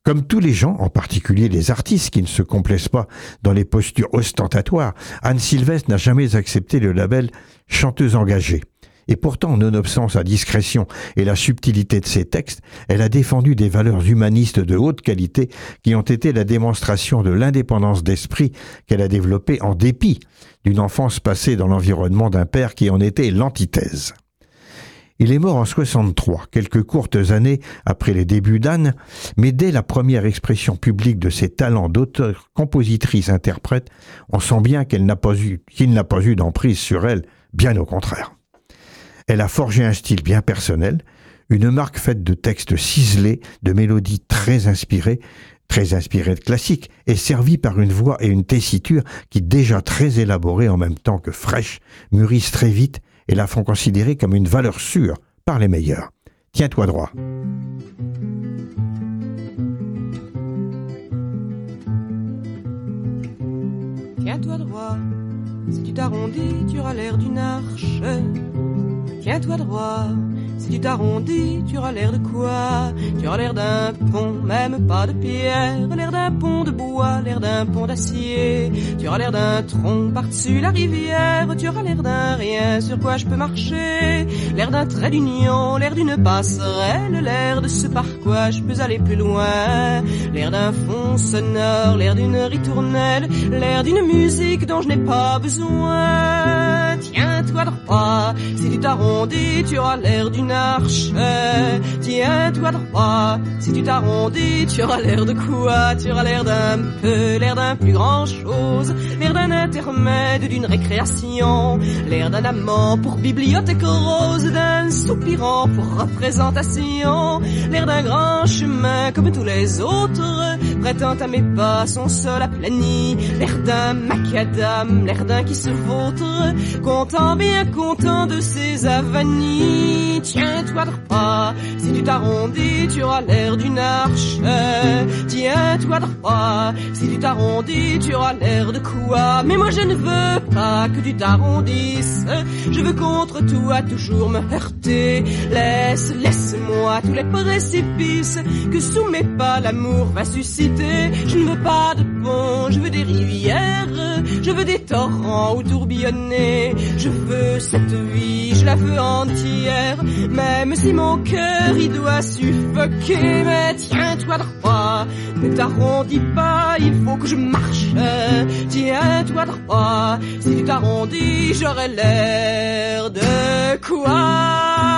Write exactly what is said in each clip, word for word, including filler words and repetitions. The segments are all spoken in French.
Comme tous les gens, en particulier les artistes qui ne se complaisent pas dans les postures ostentatoires, Anne Sylvestre n'a jamais accepté le label « chanteuse engagée ». Et pourtant, nonobstant sa discrétion et la subtilité de ses textes, elle a défendu des valeurs humanistes de haute qualité qui ont été la démonstration de l'indépendance d'esprit qu'elle a développée en dépit d'une enfance passée dans l'environnement d'un père qui en était l'antithèse. Il est mort en soixante-trois, quelques courtes années après les débuts d'Anne, mais dès la première expression publique de ses talents d'auteur, compositrice, interprète, on sent bien qu'elle n'a pas eu, qu'il n'a pas eu d'emprise sur elle, bien au contraire. Elle a forgé un style bien personnel, une marque faite de textes ciselés, de mélodies très inspirées, très inspirées de classiques, et servie par une voix et une tessiture qui, déjà très élaborées en même temps que fraîches, mûrissent très vite et la font considérer comme une valeur sûre par les meilleurs. Tiens-toi droit. Tiens-toi droit, si tu t'arrondis, tu auras l'air d'une arche. Tiens-toi droit, si tu t'arrondis, tu auras l'air de quoi? Tu auras l'air d'un pont, même pas de pierre, l'air d'un pont de bois, l'air d'un pont d'acier. Tu auras l'air d'un tronc par-dessus la rivière, tu auras l'air d'un rien sur quoi je peux marcher, l'air d'un trait d'union, l'air d'une passerelle, l'air de ce par quoi je peux aller plus loin, l'air d'un fond sonore, l'air d'une ritournelle, l'air d'une musique dont je n'ai pas besoin. Tiens-toi droit, si tu t'arrondis, tu auras l'air d'une arche. Tiens-toi droit, si tu t'arrondis, tu auras l'air de quoi? Tu auras l'air d'un peu, l'air d'un plus grand chose, l'air d'un intermède, d'une récréation, l'air d'un amant pour bibliothèque rose, d'un soupirant pour représentation, l'air d'un grand chemin comme tous les autres, prêtant à mes pas son sol aplani, l'air d'un macadam, l'air d'un qui se vautre, content, bien content de ses avanies. Tiens-toi droit, si tu t'arrondis, tu auras l'air d'une arche. Tiens-toi droit, si tu t'arrondis, tu auras l'air de quoi? Mais moi je ne veux pas que tu t'arrondisses, je veux contre toi toujours me heurter. Laisse, laisse-moi tous les précipices que sous mes pas l'amour va susciter. Je ne veux pas de pont, je veux des rivières, je veux des torrents où tourbillonner. Je veux cette vie, je la veux entière, même si mon cœur y doit suffoquer. Mais tiens-toi droit, ne t'arrondis pas, il faut que je marche. Tiens-toi droit, si tu t'arrondis, j'aurai l'air de quoi?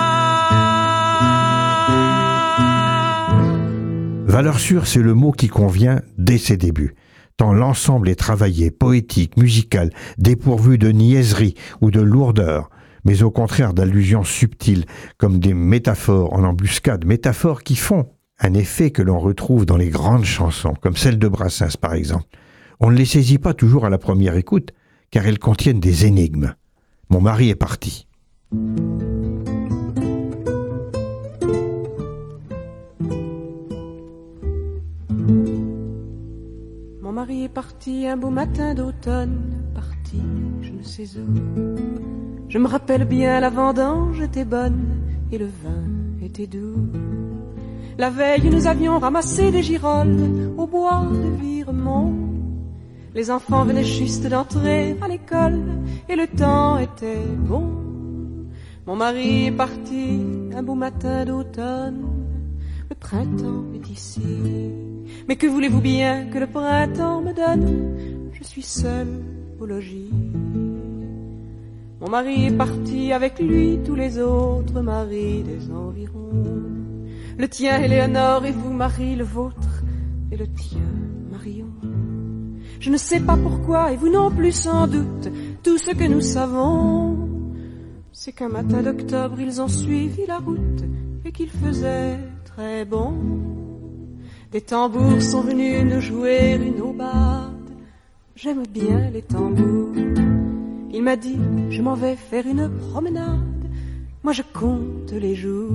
Valeur sûre, c'est le mot qui convient dès ses débuts. Tant l'ensemble est travaillé, poétique, musical, dépourvu de niaiserie ou de lourdeur, mais au contraire d'allusions subtiles, comme des métaphores en embuscade, métaphores qui font un effet que l'on retrouve dans les grandes chansons, comme celle de Brassens par exemple. On ne les saisit pas toujours à la première écoute, car elles contiennent des énigmes. Mon mari est parti. Mon mari est parti un beau matin d'automne, parti je ne sais où. Je me rappelle bien, la vendange était bonne et le vin était doux. La veille nous avions ramassé des girolles au bois de Viremont. Les enfants venaient juste d'entrer à l'école et le temps était bon. Mon mari est parti un beau matin d'automne, le printemps est ici. Mais que voulez-vous bien que le printemps me donne? Je suis seule au logis. Mon mari est parti, avec lui tous les autres maris des environs. Le tien, Éléonore, et vous, Marie, le vôtre, et le tien, Marion. Je ne sais pas pourquoi, et vous non plus sans doute, tout ce que nous savons, c'est qu'un matin d'octobre, ils ont suivi la route, et qu'il faisait très bon. Des tambours sont venus nous jouer une aubade. J'aime bien les tambours. Il m'a dit, je m'en vais faire une promenade. Moi je compte les jours.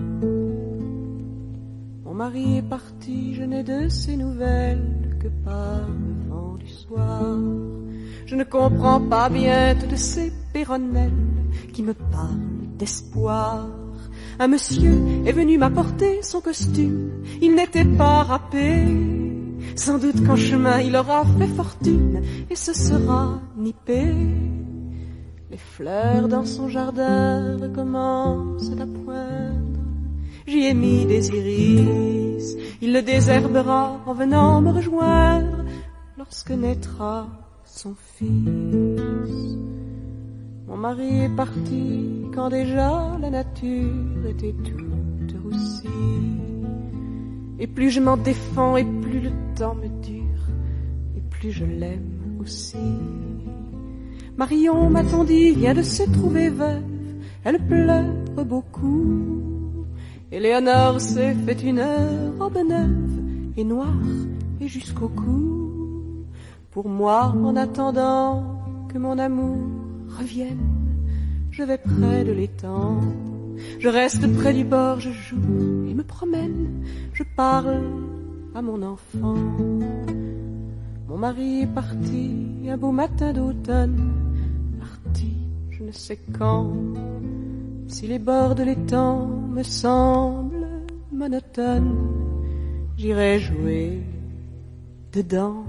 Mon mari est parti, je n'ai de ses nouvelles que par le vent du soir. Je ne comprends pas bien toutes ces péronnelles qui me parlent d'espoir. Un monsieur est venu m'apporter son costume, il n'était pas râpé. Sans doute qu'en chemin il aura fait fortune et se sera nippé. Les fleurs dans son jardin recommencent à poindre. J'y ai mis des iris, il le désherbera en venant me rejoindre lorsque naîtra son fils. Mon mari est parti quand déjà la nature était toute roussie. Et plus je m'en défends et plus le temps me dure, et plus je l'aime aussi. Marion, m'a-t-on dit, vient de se trouver veuve, elle pleure beaucoup. Éléonore s'est fait une robe neuve et noire et jusqu'au cou. Pour moi, en attendant que mon amour revienne, je vais près de l'étang, je reste près du bord, je joue et me promène, je parle à mon enfant. Mon mari est parti un beau matin d'automne, parti je ne sais quand. Si les bords de l'étang me semblent monotones, j'irai jouer dedans.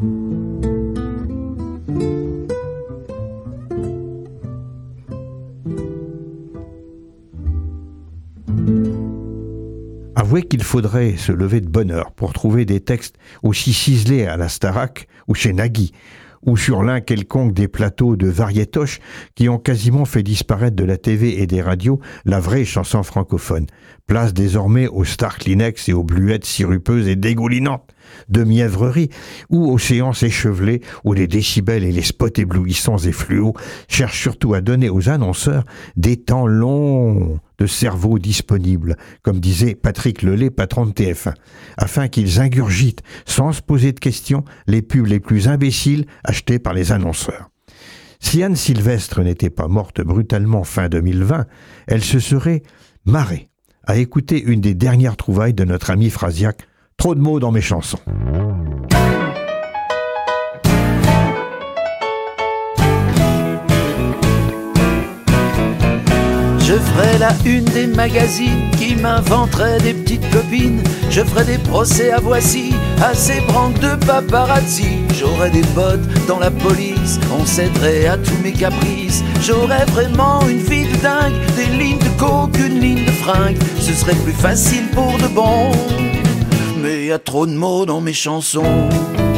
Avouez qu'il faudrait se lever de bonne heure pour trouver des textes aussi ciselés à la Starac ou chez Nagui, ou sur l'un quelconque des plateaux de variétoche qui ont quasiment fait disparaître de la T V et des radios la vraie chanson francophone. Place désormais aux stars Kleenex et aux bluettes sirupeuses et dégoulinantes de mièvrerie, ou aux séances échevelées où les décibels et les spots éblouissants et fluos cherchent surtout à donner aux annonceurs des temps longs de cerveau disponibles, comme disait Patrick Lelay, patron de T F un, afin qu'ils ingurgitent, sans se poser de questions, les pubs les plus imbéciles achetés par les annonceurs. Si Anne Sylvestre n'était pas morte brutalement fin deux mille vingt, elle se serait marrée à écouter une des dernières trouvailles de notre ami Frasiac, « Trop de mots dans mes chansons ». Je ferai la une des magazines qui m'inventeraient des petites copines. Je ferai des procès à Voici, à ces branques de paparazzi. J'aurai des potes dans la police, on céderait à tous mes caprices. J'aurais vraiment une vie de dingue, des lignes de coke, une ligne de fringues. Ce serait plus facile pour de bon, mais y a trop de mots dans mes chansons.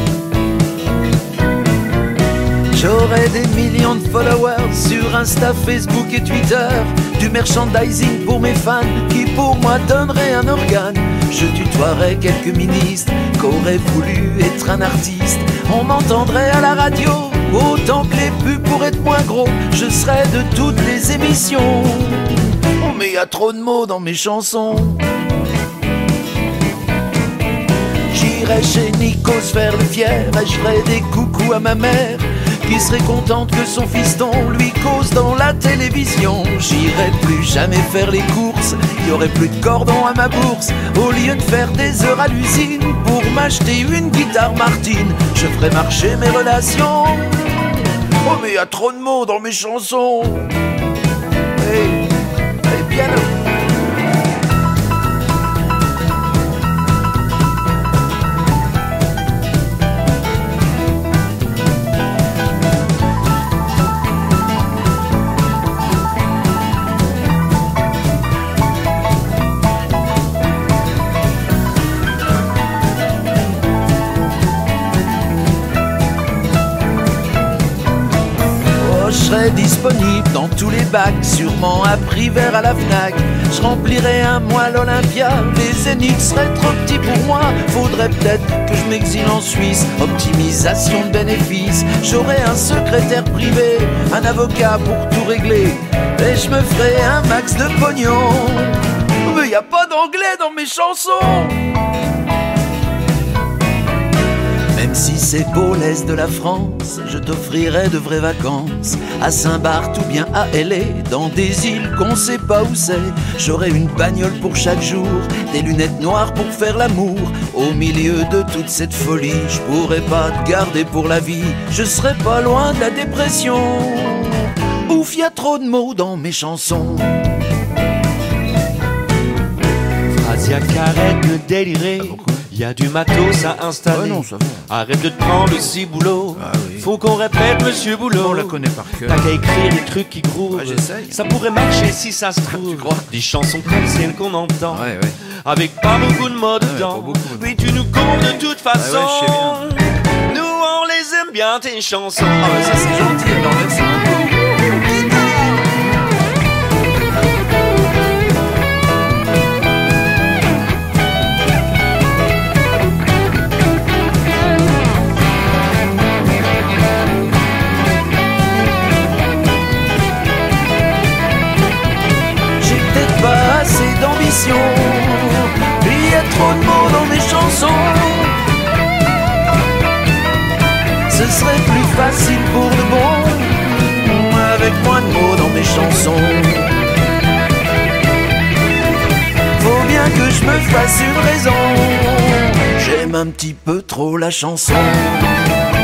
J'aurai des millions de followers sur Insta, Facebook et Twitter. Du merchandising pour mes fans qui pour moi donneraient un organe. Je tutoierai quelques ministres qu'auraient voulu être un artiste. On m'entendrait à la radio autant que les pubs pour être moins gros. Je serais de toutes les émissions. Oh mais y a trop de mots dans mes chansons. J'irai chez Nikos faire le fier et je ferai des coucous à ma mère qui serait contente que son fiston lui cause dans la télévision. J'irai plus jamais faire les courses, il y aurait plus de cordon à ma bourse. Au lieu de faire des heures à l'usine pour m'acheter une guitare Martine, je ferai marcher mes relations. Oh mais y a trop de mots dans mes chansons. Hey, hey, piano. Je serai disponible dans tous les bacs, sûrement à prix vert à la Fnac. Je remplirai un mois l'Olympia, les zéniths seraient trop petits pour moi. Faudrait peut-être que je m'exile en Suisse, optimisation de bénéfices. J'aurai un secrétaire privé, un avocat pour tout régler, et je me ferai un max de pognon. Mais y a pas d'anglais dans mes chansons. Même si c'est beau l'Est de la France, je t'offrirai de vraies vacances à Saint-Barth ou bien à L A, dans des îles qu'on sait pas où c'est. J'aurai une bagnole pour chaque jour, des lunettes noires pour faire l'amour. Au milieu de toute cette folie, je pourrais pas te garder pour la vie. Je serai pas loin de la dépression. Ouf, y a trop de mots dans mes chansons. Asiac, arrête de délirer. Y a du matos à installer. Ouais, non, ça va. Arrête de te prendre le ciboulot. Ah oui. Faut qu'on répète Monsieur Boulot. On la connaît par cœur. T'as qu'à écrire des trucs qui groovent. Ouais, j'essaye. Ça pourrait marcher si ça se trouve. Tu crois? Des chansons comme celles qu'on entend. Ouais, ouais. Avec pas beaucoup de mots Ouais, dedans. pas beaucoup, mais Oui, tu nous comptes de toute façon. ouais, je sais bien. Nous, on les aime bien, tes chansons. Ah bah ça c'est gentil, alors là c'est un peu. J'ai peut-être pas assez d'ambition, il y a trop de mots dans mes chansons. Ce serait plus facile pour de bon, avec moins de mots dans mes chansons. Faut bien que je me fasse une raison, j'aime un petit peu trop la chanson.